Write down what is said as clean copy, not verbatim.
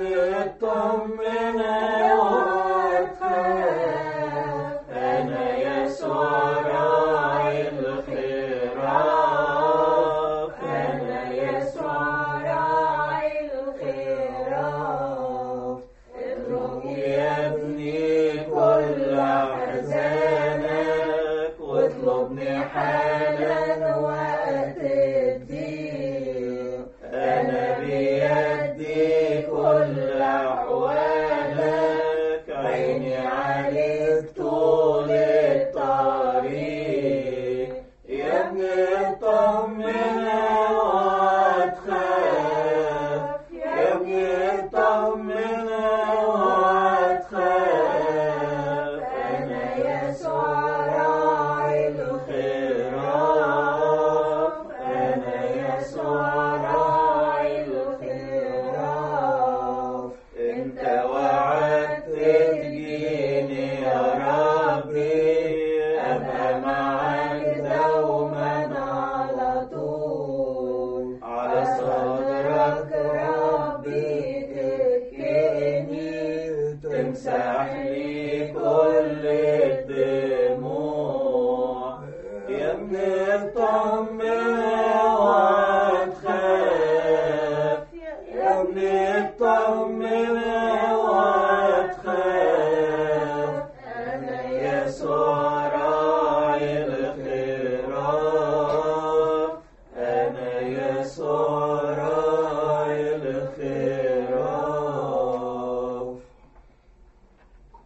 ابني اطمن اوعى تخاف، انا يسوع راعي الخراف، انا يسوع راعي الخراف. اطلب يا ابني كل احزانك، واطلبني حالا وقت الضيق، انا بيدي كل احوالك، عيني عليك طول الطريق. يا ابني اطمن اوعى تخاف، يا ابني اطمن اوعى تخاف، انا يسوع راعي الخراف، انا يسوع راعي الخراف. انت وعدت تجيني يا ربي، ابقى معاك دوما على طول، على صدرك ربي تكفيني، تمسح